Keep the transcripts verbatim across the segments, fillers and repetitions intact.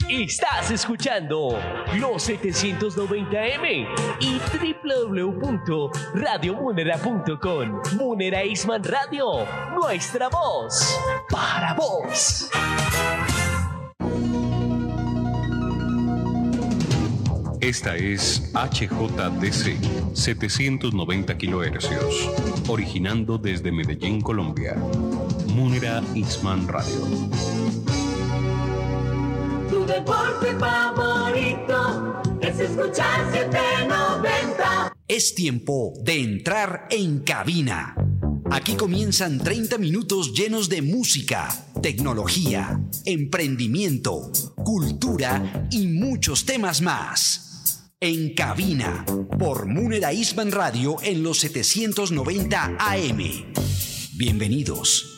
Estás escuchando los setecientos noventa eme y doble u doble u doble u punto radio munera punto com. Munera Eastman Radio, nuestra voz para vos. Esta es H J D C setecientos noventa kilohercios, originando desde Medellín, Colombia. Munera Eastman Radio. Tu deporte favorito es escuchar setecientos noventa. Es tiempo de entrar en cabina. Aquí comienzan treinta minutos llenos de música, tecnología, emprendimiento, cultura y muchos temas más. En cabina, por Munera Eastman Radio en los setecientos noventa A M. Bienvenidos.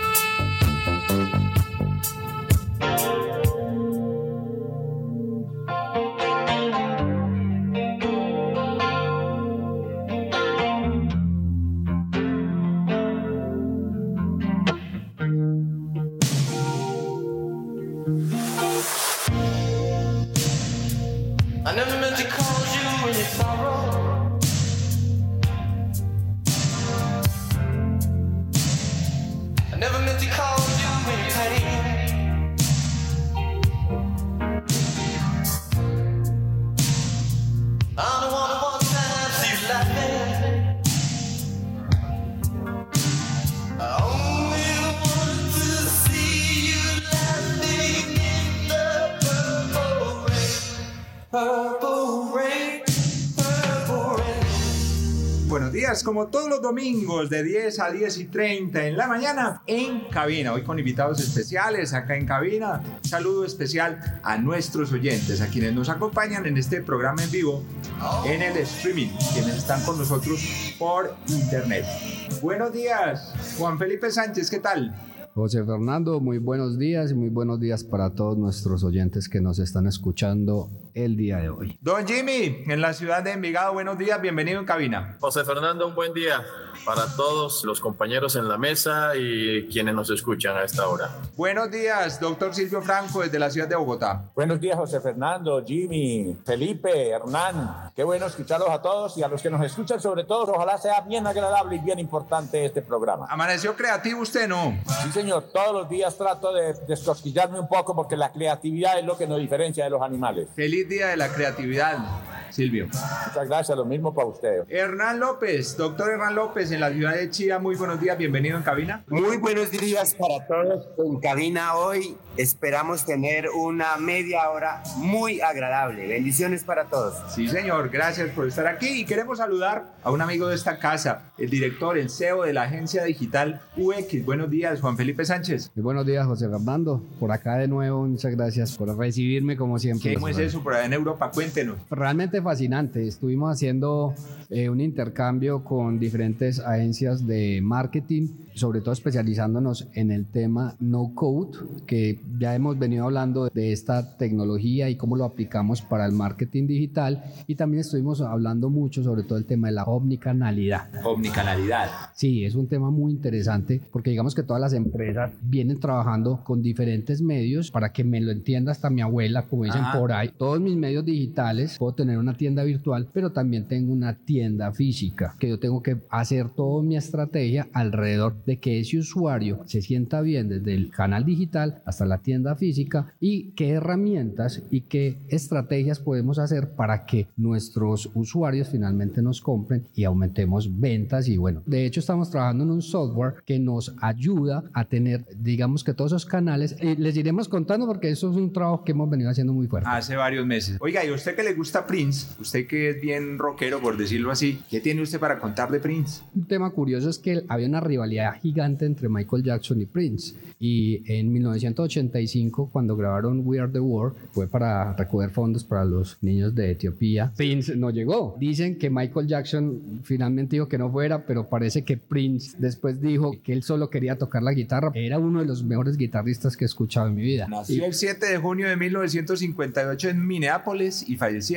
Como todos los domingos de diez a diez y treinta en la mañana en cabina, hoy con invitados especiales acá en cabina. Un saludo especial a nuestros oyentes, a quienes nos acompañan en este programa en vivo en el streaming, quienes están con nosotros por internet. Buenos días, Juan Felipe Sánchez, ¿qué tal? José Fernando, muy buenos días y muy buenos días para todos nuestros oyentes que nos están escuchando el día de hoy. Don Jimmy, en la ciudad de Envigado, buenos días, bienvenido en cabina. José Fernando, un buen día para todos los compañeros en la mesa y quienes nos escuchan a esta hora. Buenos días, doctor Silvio Franco, desde la ciudad de Bogotá. Buenos días, José Fernando, Jimmy, Felipe, Hernán. Qué bueno escucharlos a todos y a los que nos escuchan, sobre todo, ojalá sea bien agradable y bien importante este programa. ¿Amaneció creativo usted, no? Sí, señor, todos los días trato de descosquillarme un poco porque la creatividad es lo que nos diferencia de los animales. Feliz día de la creatividad, Silvio. Muchas gracias, lo mismo para usted. Hernán López, doctor Hernán López, en la ciudad de Chía, muy buenos días, bienvenido en cabina. Muy buenos días para todos en cabina hoy. Esperamos tener una media hora muy agradable. Bendiciones para todos. Sí, señor, gracias por estar aquí y queremos saludar a un amigo de esta casa, el director, el C E O de la agencia digital U X. Buenos días, Juan Felipe Sánchez. Muy buenos días, José Fernando. Por acá de nuevo, muchas gracias por recibirme como siempre. ¿Cómo es eso por allá en Europa? Cuéntenos. Realmente fascinante. Estuvimos haciendo eh, un intercambio con diferentes agencias de marketing, sobre todo especializándonos en el tema no code, que ya hemos venido hablando de esta tecnología y cómo lo aplicamos para el marketing digital, y también estuvimos hablando mucho sobre todo el tema de la omnicanalidad. Omnicanalidad. Sí, es un tema muy interesante porque digamos que todas las empresas vienen trabajando con diferentes medios. Para que me lo entienda hasta mi abuela, como dicen Ajá. por ahí, todos mis medios digitales, puedo tener una tienda virtual, pero también tengo una tienda física, que yo tengo que hacer toda mi estrategia alrededor de que ese usuario se sienta bien desde el canal digital hasta la tienda física, y qué herramientas y qué estrategias podemos hacer para que nuestros usuarios finalmente nos compren y aumentemos ventas. Y bueno, de hecho estamos trabajando en un software que nos ayuda a tener, digamos que todos esos canales, y les iremos contando porque eso es un trabajo que hemos venido haciendo muy fuerte. Hace varios meses. Oiga, y usted que le gusta Prince, usted que es bien rockero por decirlo así, ¿qué tiene usted para contar de Prince? Un tema curioso es que había una rivalidad gigante entre Michael Jackson y Prince, y en mil novecientos ochenta y cinco, cuando grabaron We Are The World, fue para recoger fondos para los niños de Etiopía. Prince no llegó. Dicen que Michael Jackson finalmente dijo que no fuera, pero parece que Prince después dijo que él solo quería tocar la guitarra. Era uno de los mejores guitarristas que he escuchado en mi vida. Nació y... el siete de junio de mil novecientos cincuenta y ocho en Minneapolis y falleciera el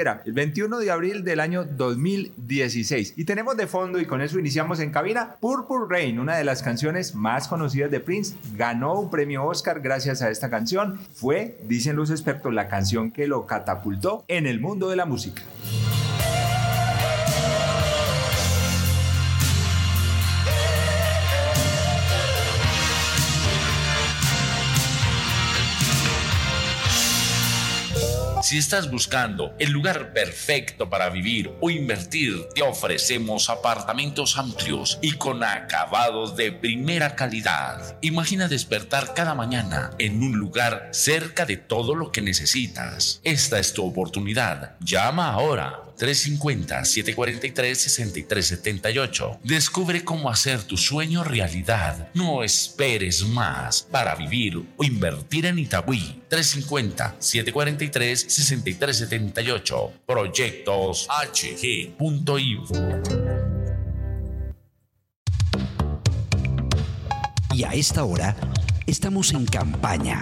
veintiuno de abril del año dos mil dieciséis. Y tenemos de fondo, y con eso iniciamos en cabina, Purple Rain, una de las canciones más conocidas de Prince. Ganó un premio Oscar gracias a esta canción. Fue, dicen los expertos, la canción que lo catapultó en el mundo de la música. Si estás buscando el lugar perfecto para vivir o invertir, te ofrecemos apartamentos amplios y con acabados de primera calidad. Imagina despertar cada mañana en un lugar cerca de todo lo que necesitas. Esta es tu oportunidad. Llama ahora. tres cinco cero, siete cuatro tres, seis tres siete ocho. Descubre cómo hacer tu sueño realidad. No esperes más para vivir o invertir en Itagüí. tres cinco cero, siete cuatro tres, seis tres siete ocho. Proyectos H G punto info. Y a esta hora estamos en campaña.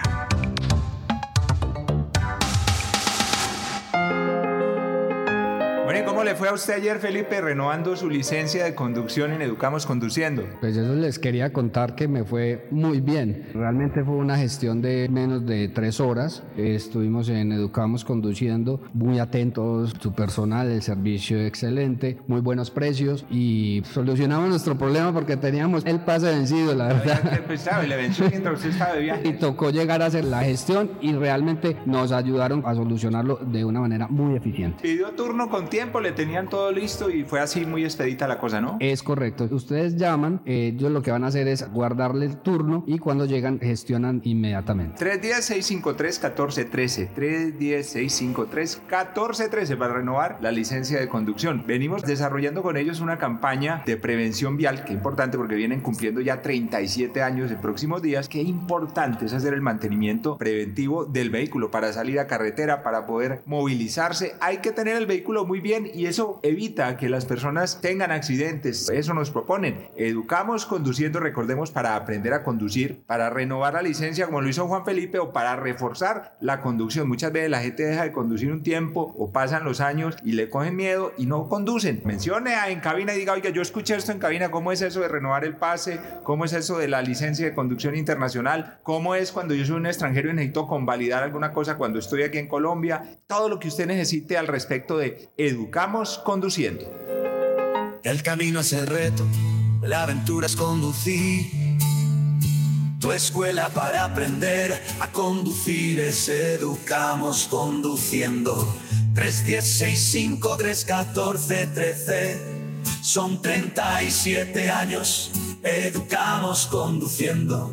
Bueno, ¿y cómo le fue a usted ayer, Felipe, renovando su licencia de conducción en Educamos Conduciendo? Pues eso les quería contar que me fue muy bien. Realmente fue una gestión de menos de tres horas. Estuvimos en Educamos Conduciendo, muy atentos, su personal, el servicio excelente, muy buenos precios y solucionamos nuestro problema porque teníamos el pase vencido, la verdad. Pues sabe, le venció mientras usted estaba de viaje. Y tocó llegar a hacer la gestión y realmente nos ayudaron a solucionarlo de una manera muy eficiente. Pidió turno con tiempo, le tenían todo listo y fue así muy expedita la cosa, ¿no? Es correcto. Ustedes llaman, eh, ellos lo que van a hacer es guardarle el turno y cuando llegan gestionan inmediatamente. tres uno cero, seis cinco tres, uno cuatro uno tres. tres uno cero, seis cinco tres, uno cuatro uno tres para renovar la licencia de conducción. Venimos desarrollando con ellos una campaña de prevención vial, que es importante porque vienen cumpliendo ya treinta y siete años en próximos días. Qué importante es hacer el mantenimiento preventivo del vehículo para salir a carretera, para poder movilizarse. Hay que tener el vehículo muy bien y eso evita que las personas tengan accidentes. Eso nos proponen. Educamos Conduciendo, recordemos, para aprender a conducir, para renovar la licencia como lo hizo Juan Felipe o para reforzar la conducción. Muchas veces la gente deja de conducir un tiempo o pasan los años y le cogen miedo y no conducen. Mencione a En Cabina y diga, oiga, yo escuché esto en cabina, ¿cómo es eso de renovar el pase? ¿Cómo es eso de la licencia de conducción internacional? ¿Cómo es cuando yo soy un extranjero y necesito convalidar alguna cosa cuando estoy aquí en Colombia? Todo lo que usted necesite al respecto de Educamos Conduciendo. El camino es el reto, la aventura es conducir. Tu escuela para aprender a conducir es Educamos Conduciendo. tres uno cero, seis cinco tres, uno cuatro uno tres. Son treinta y siete años, Educamos Conduciendo.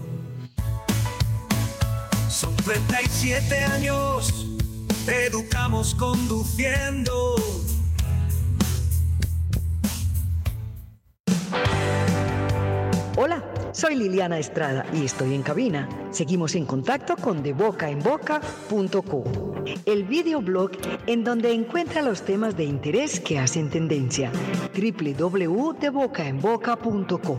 Son treinta y siete años, Educamos Conduciendo. Hola, soy Liliana Estrada y estoy en cabina. Seguimos en contacto con de boca en boca punto co, el videoblog en donde encuentra los temas de interés que hacen tendencia. doble u doble u doble u punto de boca en boca punto co.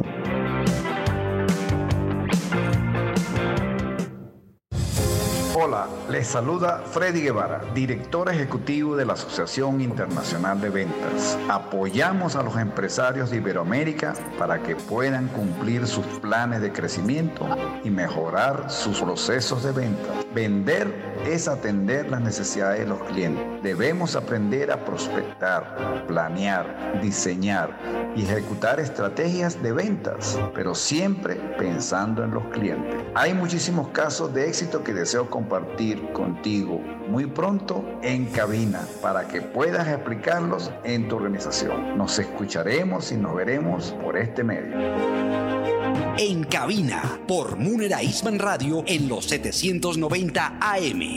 Hola, les saluda Freddy Guevara, director ejecutivo de la Asociación Internacional de Ventas. Apoyamos a los empresarios de Iberoamérica para que puedan cumplir sus planes de crecimiento y mejorar sus procesos de venta. Vender es atender las necesidades de los clientes. Debemos aprender a prospectar, planear, diseñar y ejecutar estrategias de ventas, pero siempre pensando en los clientes. Hay muchísimos casos de éxito que deseo compartir contigo muy pronto en cabina para que puedas explicarlos en tu organización. Nos escucharemos y nos veremos por este medio. En cabina por Munera Eastman Radio en los setecientos noventa A M.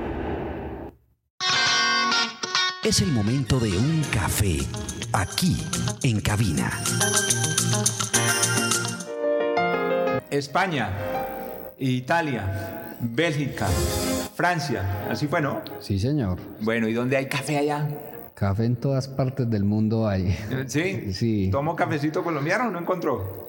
Es el momento de un café aquí en cabina. España, Italia, Bélgica, Francia, así fue, ¿no? Sí, señor. Bueno, ¿y dónde hay café allá? Café en todas partes del mundo hay. ¿Sí? Sí. ¿Tomo cafecito colombiano o no encontró?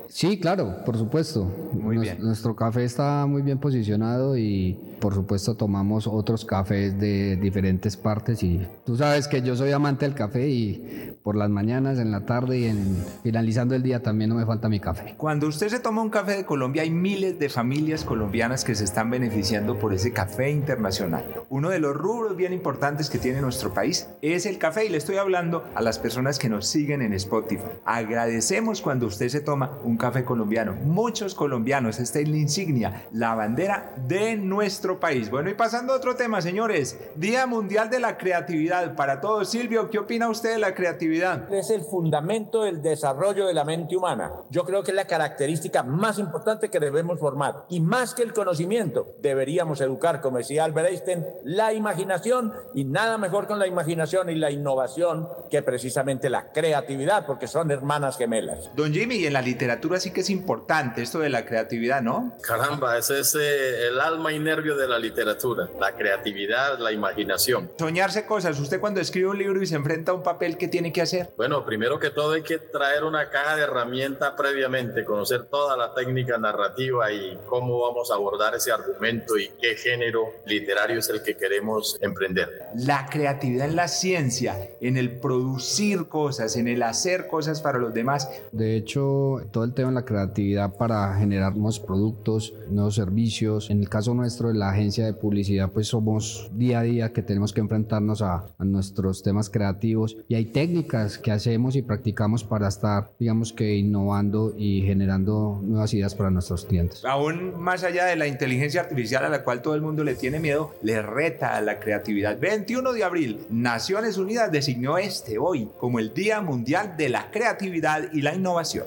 Sí, claro, por supuesto. Muy Nos, bien. Nuestro café está muy bien posicionado y por supuesto tomamos otros cafés de diferentes partes y tú sabes que yo soy amante del café y por las mañanas, en la tarde y en, finalizando el día también no me falta mi café. Cuando usted se toma un café de Colombia, hay miles de familias colombianas que se están beneficiando por ese café internacional. Uno de los rubros bien importantes que tiene nuestro país es el café y le estoy hablando a las personas que nos siguen en Spotify. Agradecemos cuando usted se toma un café colombiano. Muchos colombianos, esta es la insignia, la bandera de nuestro país. Bueno, y pasando a otro tema, señores, Día Mundial de la Creatividad para todos. Silvio, ¿qué opina usted de la creatividad? Es el fundamento del desarrollo de la mente humana. Yo creo que es la característica más importante que debemos formar. Y más que el conocimiento, deberíamos educar, como decía Albert Einstein, la imaginación, y nada mejor con la imaginación y la innovación que precisamente la creatividad, porque son hermanas gemelas. Don Jimmy, y en la literatura sí que es importante esto de la creatividad, ¿no? Caramba, ese es eh, el alma y nervio de la literatura, la creatividad, la imaginación. Soñarse cosas. Usted cuando escribe un libro y se enfrenta a un papel, ¿qué tiene que hacer? Bueno, primero que todo hay que traer una caja de herramientas previamente, conocer toda la técnica narrativa y cómo vamos a abordar ese argumento y qué género literario es el que queremos emprender. La creatividad en la ciencia, en el producir cosas, en el hacer cosas para los demás. De hecho, todo el tema de la creatividad para generar nuevos productos, nuevos servicios. En el caso nuestro de la agencia de publicidad, pues somos día a día que tenemos que enfrentarnos a, a nuestros temas creativos y hay técnicas que hacemos y practicamos para estar, digamos que innovando y generando nuevas ideas para nuestros clientes. Aún más allá de la inteligencia artificial a la cual todo el mundo le tiene miedo, le reta a la creatividad. veintiuno de abril, Naciones Unidas designó este hoy como el Día Mundial de la Creatividad y la Innovación.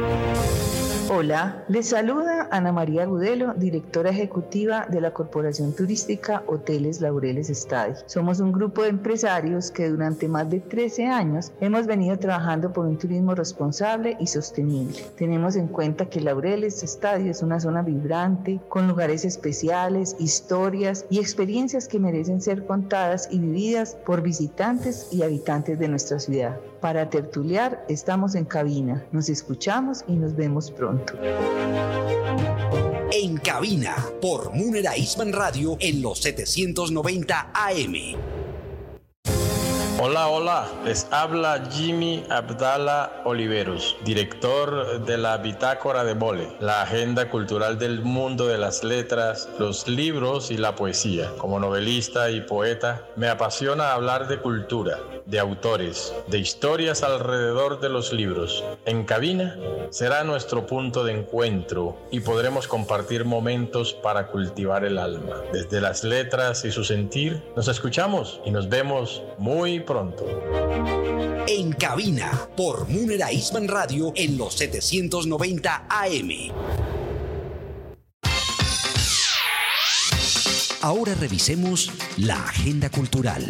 Hola, les saluda Ana María Gudelo, directora ejecutiva de la Corporación Turística Hoteles Laureles Estadi. Somos un grupo de empresarios que durante más de trece años hemos venido trabajando por un turismo responsable y sostenible. Tenemos en cuenta que Laureles Estadi es una zona vibrante, con lugares especiales, historias y experiencias que merecen ser contadas y vividas por visitantes y habitantes de nuestra ciudad. Para tertuliar estamos en cabina, nos escuchamos y nos vemos pronto. En cabina, por Munera Eastman Radio en los setecientos noventa A M. Hola, hola, les habla Jimmy Abdala Oliveros, director de la Bitácora de Vole, la agenda cultural del mundo de las letras, los libros y la poesía. Como novelista y poeta, me apasiona hablar de cultura, de autores, de historias alrededor de los libros. En cabina será nuestro punto de encuentro y podremos compartir momentos para cultivar el alma. Desde las letras y su sentir, nos escuchamos y nos vemos muy pronto. En cabina, por Munera Eastman Radio en los setecientos noventa A M. Ahora revisemos la agenda cultural.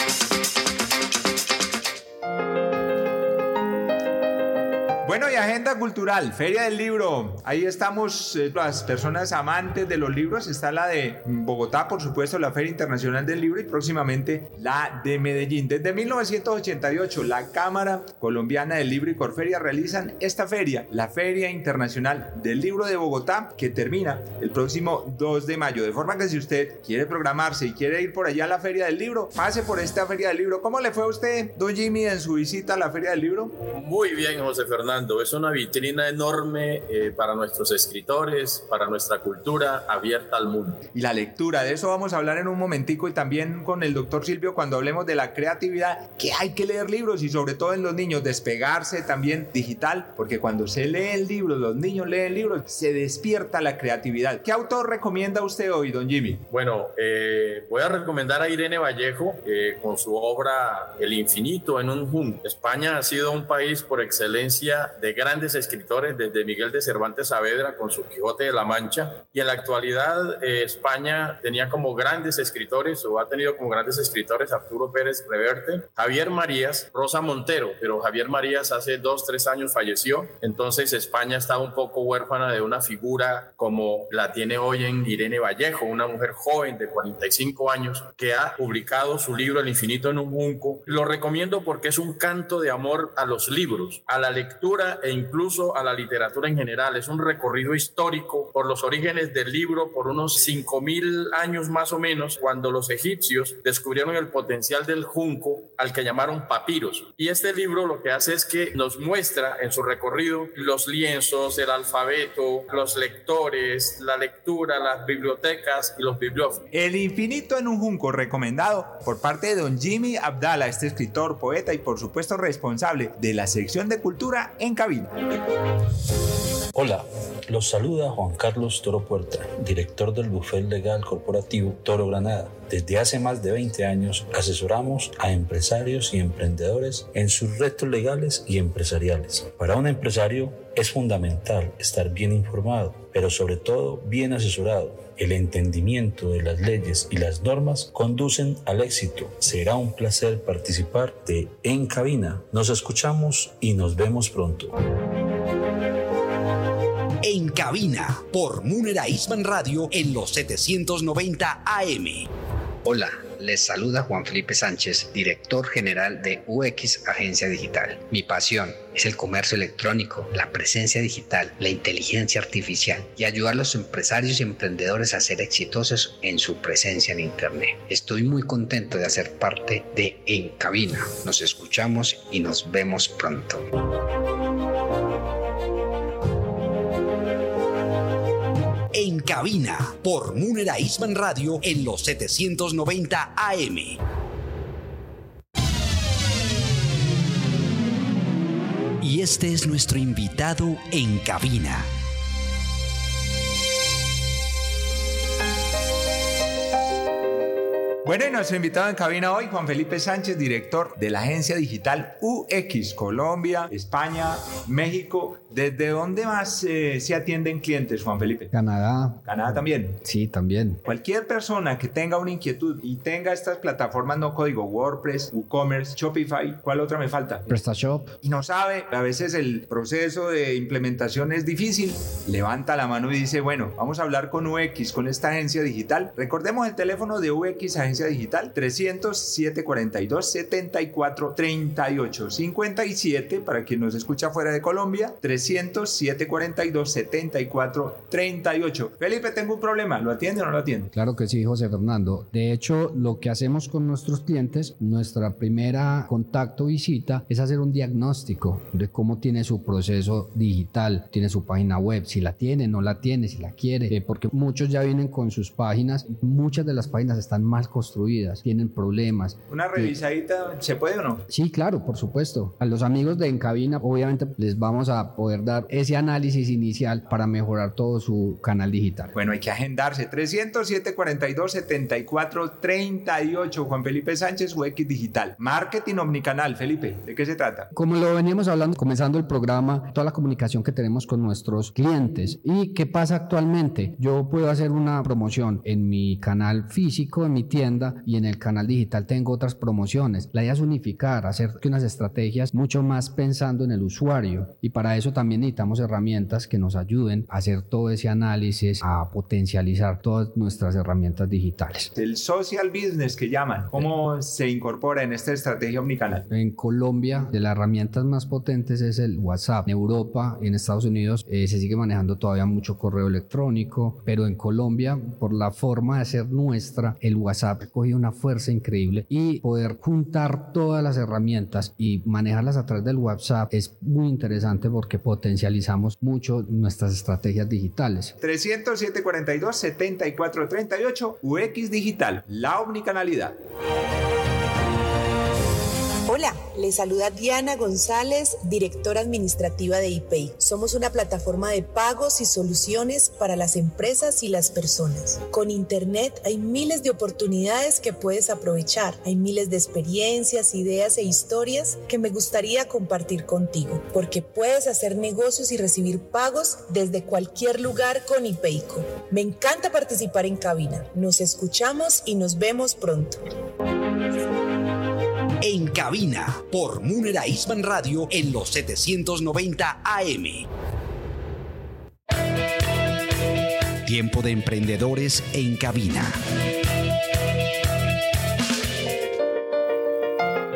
Bueno, y agenda cultural, Feria del Libro. Ahí estamos eh, las personas amantes de los libros. Está la de Bogotá, por supuesto, la Feria Internacional del Libro, y próximamente la de Medellín. Desde mil novecientos ochenta y ocho, la Cámara Colombiana del Libro y Corferia realizan esta feria, la Feria Internacional del Libro de Bogotá, que termina el próximo dos de mayo. De forma que si usted quiere programarse y quiere ir por allá a la Feria del Libro, pase por esta Feria del Libro. ¿Cómo le fue a usted, don Jimmy, en su visita a la Feria del Libro? Muy bien, José Fernando. Es una vitrina enorme eh, para nuestros escritores, para nuestra cultura abierta al mundo. Y la lectura, de eso vamos a hablar en un momentico, y también con el doctor Silvio cuando hablemos de la creatividad, que hay que leer libros y sobre todo en los niños, despegarse también digital, porque cuando se lee libros, los niños leen libros, se despierta la creatividad. ¿Qué autor recomienda usted hoy, don Jimmy? Bueno, eh, voy a recomendar a Irene Vallejo eh, con su obra El infinito en un junco. España ha sido un país por excelencia de grandes escritores, desde Miguel de Cervantes Saavedra con su Quijote de la Mancha, y en la actualidad eh, España tenía como grandes escritores, o ha tenido como grandes escritores, Arturo Pérez Reverte, Javier Marías, Rosa Montero, pero Javier Marías hace dos, tres años falleció, entonces España estaba un poco huérfana de una figura como la tiene hoy en Irene Vallejo, una mujer joven de cuarenta y cinco años que ha publicado su libro El infinito en un junco. Lo recomiendo porque es un canto de amor a los libros, a la lectura cultura e incluso a la literatura en general. Es un recorrido histórico por los orígenes del libro, por unos cinco mil años más o menos, cuando los egipcios descubrieron el potencial del junco, al que llamaron papiros. Y este libro lo que hace es que nos muestra en su recorrido los lienzos, el alfabeto, los lectores, la lectura, las bibliotecas y los bibliófilos. El infinito en un junco, recomendado por parte de don Jimmy Abdala, este escritor, poeta y por supuesto responsable de la sección de cultura en Cabina. Hola, los saluda Juan Carlos Toro Puerta, director del Bufete Legal Corporativo Toro Granada. Desde hace más de veinte años asesoramos a empresarios y emprendedores en sus retos legales y empresariales. Para un empresario es fundamental estar bien informado, pero sobre todo bien asesorado. El entendimiento de las leyes y las normas conducen al éxito. Será un placer participar de En Cabina. Nos escuchamos y nos vemos pronto. En Cabina, por Munera Eastman Radio en los setecientos noventa A M. Hola, les saluda Juan Felipe Sánchez, director general de U X Agencia Digital. Mi pasión es el comercio electrónico, la presencia digital, la inteligencia artificial y ayudar a los empresarios y emprendedores a ser exitosos en su presencia en Internet. Estoy muy contento de hacer parte de En Cabina. Nos escuchamos y nos vemos pronto. En Cabina, por Munera Eastman Radio en los setecientos noventa A M. Y este es nuestro invitado en Cabina. Bueno, y nuestro invitado en cabina hoy, Juan Felipe Sánchez, director de la agencia digital U X, Colombia, España, México. ¿Desde dónde más eh, se atienden clientes, Juan Felipe? Canadá. ¿Canadá también? Sí, también. Cualquier persona que tenga una inquietud y tenga estas plataformas no código, WordPress, WooCommerce, Shopify, ¿cuál otra me falta? PrestaShop. Y no sabe, a veces el proceso de implementación es difícil, levanta la mano y dice, bueno, vamos a hablar con U X, con esta agencia digital. Recordemos el teléfono de U X Agencia Digital, trescientos, setecientos cuarenta y dos, setenta y cuatro, treinta y ocho, cincuenta y siete, para quien nos escucha fuera de Colombia, trescientos, setecientos cuarenta y dos, setenta y cuatro, treinta y ocho. Felipe, tengo un problema, ¿lo atiende o no lo atiende? Claro que sí, José Fernando. De hecho, lo que hacemos con nuestros clientes, nuestra primera contacto visita es hacer un diagnóstico de cómo tiene su proceso digital, tiene su página web, si la tiene, no la tiene, si la quiere, eh, porque muchos ya vienen con sus páginas, muchas de las páginas están mal construidas, tienen problemas. ¿Una revisadita se puede o no? Sí, claro, por supuesto. A los amigos de En Cabina, obviamente, les vamos a poder dar ese análisis inicial para mejorar todo su canal digital. Bueno, hay que agendarse. trescientos, setecientos cuarenta y dos, setenta y cuatro, treinta y ocho. Juan Felipe Sánchez, U X Digital. Marketing omnicanal. Felipe, ¿de qué se trata? Como lo veníamos hablando, comenzando el programa, toda la comunicación que tenemos con nuestros clientes. ¿Y qué pasa actualmente? Yo puedo hacer una promoción en mi canal físico, en mi tienda, y en el canal digital tengo otras promociones. La idea es unificar, hacer unas estrategias mucho más pensando en el usuario, y para eso también necesitamos herramientas que nos ayuden a hacer todo ese análisis, a potencializar todas nuestras herramientas digitales. El social business que llaman, ¿cómo se incorpora en esta estrategia omnicanal? En Colombia, de las herramientas más potentes es el WhatsApp. En Europa, en Estados Unidos, eh, se sigue manejando todavía mucho correo electrónico, pero en Colombia, por la forma de ser nuestra, el WhatsApp ha cogido una fuerza increíble, y poder juntar todas las herramientas y manejarlas a través del WhatsApp es muy interesante porque potencializamos mucho nuestras estrategias digitales. trescientos, setecientos cuarenta y dos, setenta y cuatro, treinta y ocho, U X Digital, la omnicanalidad. Hola, les saluda Diana González, directora administrativa de ePay. Somos una plataforma de pagos y soluciones para las empresas y las personas. Con Internet hay miles de oportunidades que puedes aprovechar. Hay miles de experiencias, ideas e historias que me gustaría compartir contigo, porque puedes hacer negocios y recibir pagos desde cualquier lugar con ePayco. Me encanta participar en cabina. Nos escuchamos y nos vemos pronto. En Cabina, por Munera Eastman Radio en los setecientos noventa A M. Tiempo de emprendedores en cabina.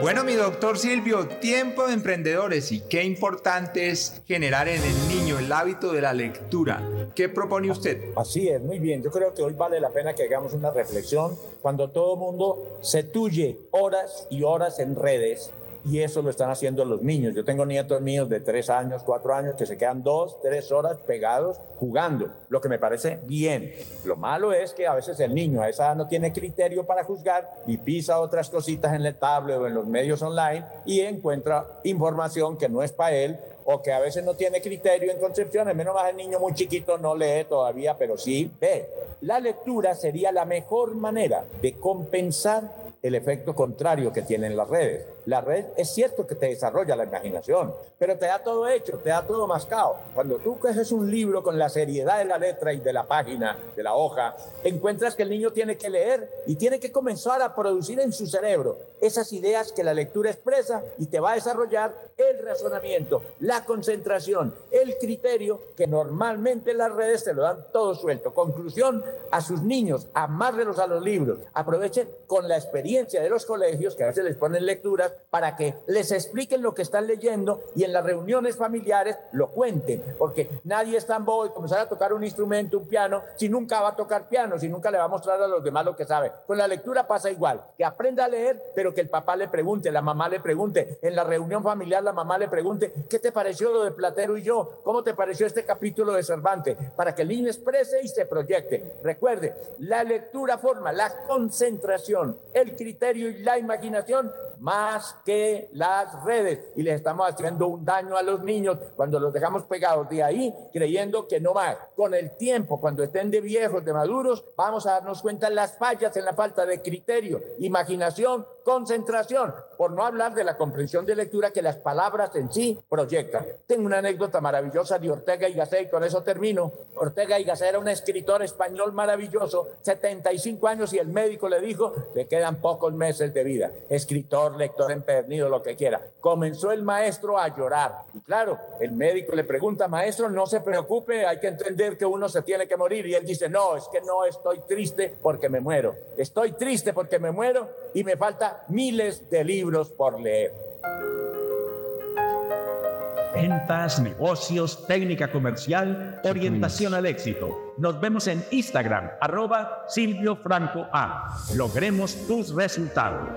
Bueno, mi doctor Silvio, tiempo de emprendedores y qué importante es generar en el niño el hábito de la lectura. ¿Qué propone usted? Así es, muy bien. Yo creo que hoy vale la pena que hagamos una reflexión cuando todo el mundo se tuye horas y horas en redes. Y eso lo están haciendo los niños. Yo tengo nietos míos de tres años, cuatro años que se quedan dos, tres horas pegados jugando, lo que me parece bien. Lo malo es que a veces el niño a esa edad no tiene criterio para juzgar y pisa otras cositas en el tablet o en los medios online y encuentra información que no es para él o que a veces no tiene criterio en concepciones. Menos mal el niño muy chiquito no lee todavía, pero sí ve. La lectura sería la mejor manera de compensar el efecto contrario que tienen las redes. La red es cierto que te desarrolla la imaginación, pero te da todo hecho, te da todo mascado. Cuando tú coges un libro con la seriedad de la letra y de la página, de la hoja, encuentras que el niño tiene que leer y tiene que comenzar a producir en su cerebro esas ideas que la lectura expresa y te va a desarrollar el razonamiento, la concentración, el criterio que normalmente las redes te lo dan todo suelto. Conclusión, a sus niños, amárrelos a los libros, aprovechen con la experiencia de los colegios que a veces les ponen lecturas para que les expliquen lo que están leyendo y en las reuniones familiares lo cuenten, porque nadie es tan bobo y comenzar a tocar un instrumento, un piano, si nunca va a tocar piano, si nunca le va a mostrar a los demás lo que sabe. Con la lectura pasa igual, que aprenda a leer, pero que el papá le pregunte, la mamá le pregunte, en la reunión familiar la mamá le pregunte, ¿qué te pareció lo de Platero y yo? ¿Cómo te pareció este capítulo de Cervantes? Para que el niño exprese y se proyecte. Recuerde, la lectura forma la concentración, el criterio y la imaginación más que las redes, y les estamos haciendo un daño a los niños cuando los dejamos pegados de ahí creyendo que no más. Con el tiempo, cuando estén de viejos, de maduros, vamos a darnos cuenta de las fallas en la falta de criterio, imaginación, concentración, por no hablar de la comprensión de lectura que las palabras en sí proyectan. Tengo una anécdota maravillosa de Ortega y Gasset y con eso termino. Ortega y Gasset era un escritor español maravilloso, setenta y cinco años, y el médico le dijo, le quedan pocos meses de vida. Escritor, lector empedernido, lo que quiera. Comenzó el maestro a llorar. Y claro, el médico le pregunta, maestro, no se preocupe, hay que entender que uno se tiene que morir. Y él dice, no, es que no estoy triste porque me muero. Estoy triste porque me muero y me faltan miles de libros por leer. Ventas, negocios, técnica comercial, orientación al éxito. Nos vemos en Instagram, arroba Silvio Franco A. Logremos tus resultados.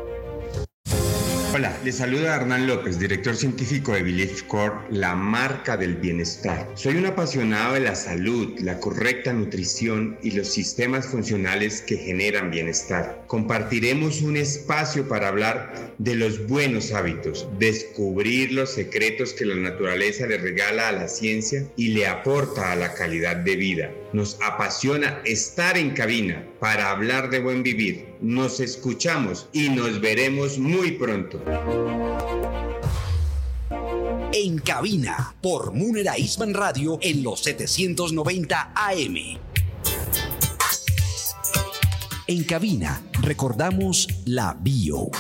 Hola, les saluda Hernán López, director científico de Belief Core, la marca del bienestar. Soy un apasionado de la salud, la correcta nutrición y los sistemas funcionales que generan bienestar. Compartiremos un espacio para hablar de los buenos hábitos, descubrir los secretos que la naturaleza le regala a la ciencia y le aporta a la calidad de vida. Nos apasiona estar en cabina para hablar de buen vivir. Nos escuchamos y nos veremos muy pronto. En cabina por Munera Eastman Radio en los setecientos noventa A M. En cabina recordamos la bio.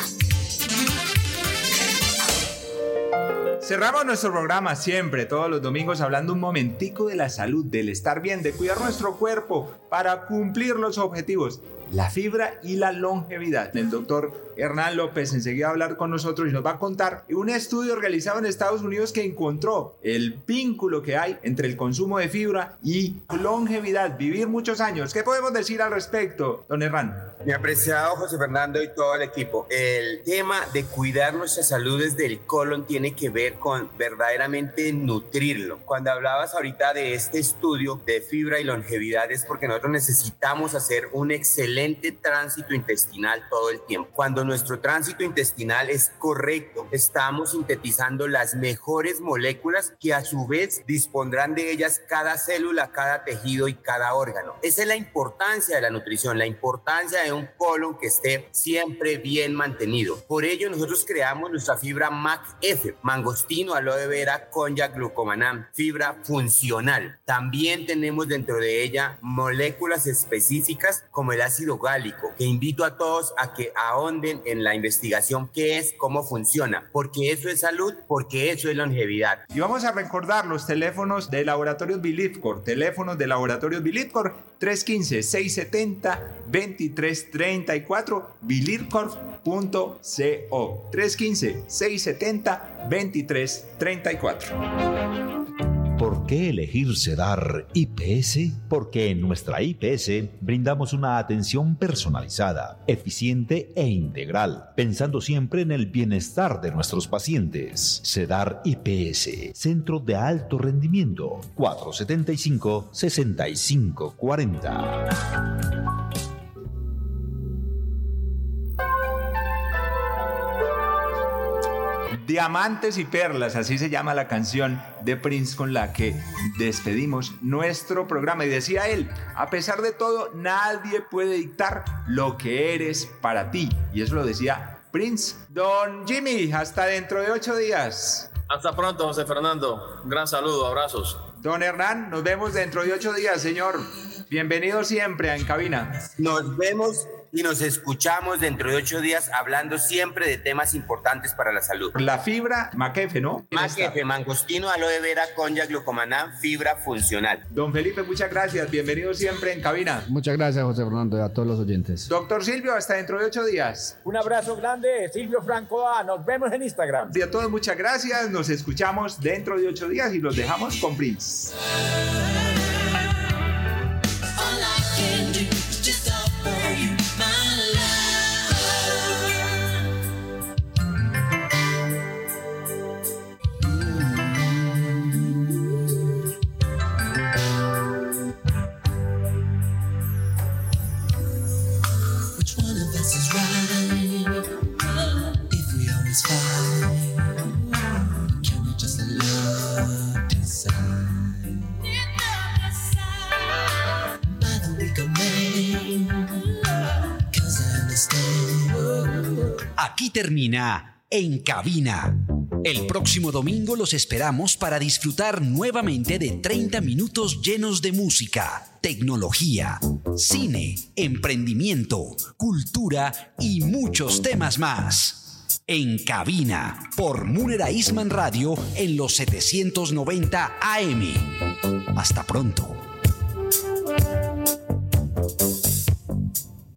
Cerramos nuestro programa siempre, todos los domingos, hablando un momentico de la salud, del estar bien, de cuidar nuestro cuerpo para cumplir los objetivos, la fibra y la longevidad. El doctor Hernán López enseguida va a hablar con nosotros y nos va a contar un estudio realizado en Estados Unidos que encontró el vínculo que hay entre el consumo de fibra y longevidad, vivir muchos años. ¿Qué podemos decir al respecto, don Hernán? Mi apreciado José Fernando y todo el equipo, el tema de cuidar nuestra salud desde el colon tiene que ver con verdaderamente nutrirlo. Cuando hablabas ahorita de este estudio de fibra y longevidad es porque nosotros necesitamos hacer un excelente tránsito intestinal todo el tiempo. Cuando nuestro tránsito intestinal es correcto, estamos sintetizando las mejores moléculas que a su vez dispondrán de ellas cada célula, cada tejido y cada órgano. Esa es la importancia de la nutrición, la importancia de un colon que esté siempre bien mantenido. Por ello nosotros creamos nuestra fibra M A C F, mangostino, aloe vera, konjac, glucomanam, fibra funcional. También tenemos dentro de ella moléculas específicas como el ácido gálico, que invito a todos a que ahonden en la investigación qué es, cómo funciona, porque eso es salud, porque eso es longevidad. Y vamos a recordar los teléfonos de Laboratorios Belief Core, teléfonos de Laboratorios Belief Core, tres uno cinco, seis siete cero, veintitrés treinta y cuatro, bilircorp punto co, tres uno cinco, seis siete cero, veintitrés treinta y cuatro. ¿Por qué elegir Cedar I P S? Porque en nuestra I P S brindamos una atención personalizada, eficiente e integral, pensando siempre en el bienestar de nuestros pacientes. Cedar I P S, Centro de Alto Rendimiento, cuatro setenta y cinco, sesenta y cinco cuarenta. Diamantes y perlas, así se llama la canción de Prince con la que despedimos nuestro programa. Y decía él, a pesar de todo, nadie puede dictar lo que eres para ti. Y eso lo decía Prince. Don Jimmy, hasta dentro de ocho días. Hasta pronto, José Fernando. Un gran saludo, abrazos. Don Hernán, nos vemos dentro de ocho días, señor. Bienvenido siempre a En Cabina. Nos vemos y nos escuchamos dentro de ocho días hablando siempre de temas importantes para la salud. La fibra, Maquefe, ¿no? Maquefe, mangostino, aloe vera, conya, glucomaná, fibra funcional. Don Felipe, muchas gracias. Bienvenido siempre En Cabina. Muchas gracias, José Fernando, y a todos los oyentes. Doctor Silvio, hasta dentro de ocho días. Un abrazo grande, Silvio Franco A. Nos vemos en Instagram. Y a todos, muchas gracias. Nos escuchamos dentro de ocho días y los dejamos con Prince. Aquí termina En Cabina. El próximo domingo los esperamos para disfrutar nuevamente de treinta minutos llenos de música, tecnología, cine, emprendimiento, cultura y muchos temas más. En Cabina, por Munera Eastman Radio en los setecientos noventa A M. Hasta pronto.